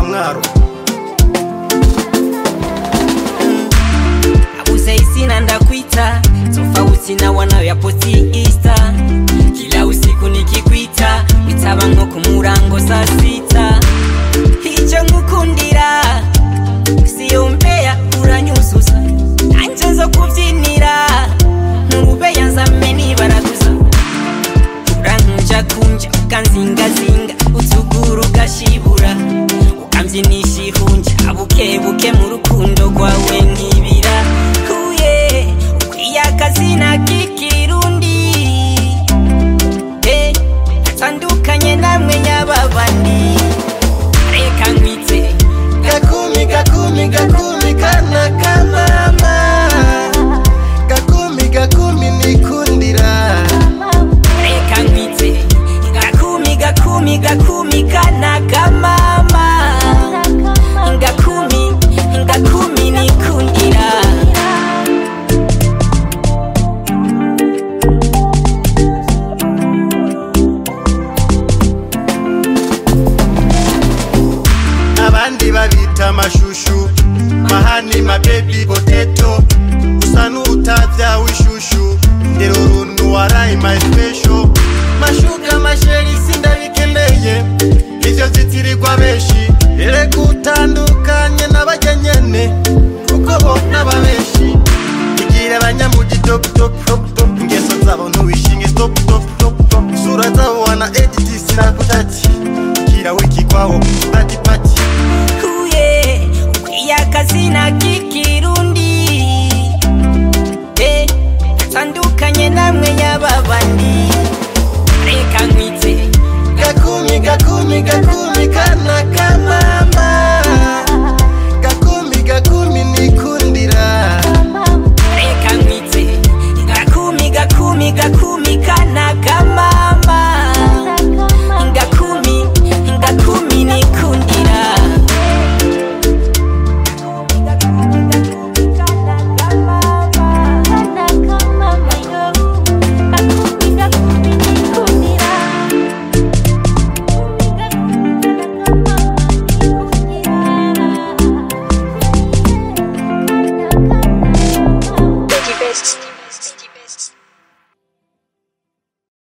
Mwaro. Abuze isina ndakuita tofauti na wanayoyaposti Insta. Kila usiku nikikuita witaba nko kumurango saa 6. Hicho ngukundira siyo mbea uranyuzuza anje nzo kubyinira nurube yanzame nibaraguza urankunja kunja ukanzingazinga utuguru gashibura ukamvyinisha ihunja abukebuke mu rukundo rwawe nkibira kuye ukwiyakazina kikirundi atandukanye namwe nyababandi reka nkwite Gakumi gakumi gakumi kana kamama. Gakumi gakumi nikundira. reka nkwite gakumi gakumi gakumi kana kamama. Gakumi gakumi nikundira. Abandi babita mashushu mahani ma baby potato usanu utavya wishushu ndero runtu warai my special mashuka masheri sindabikeneye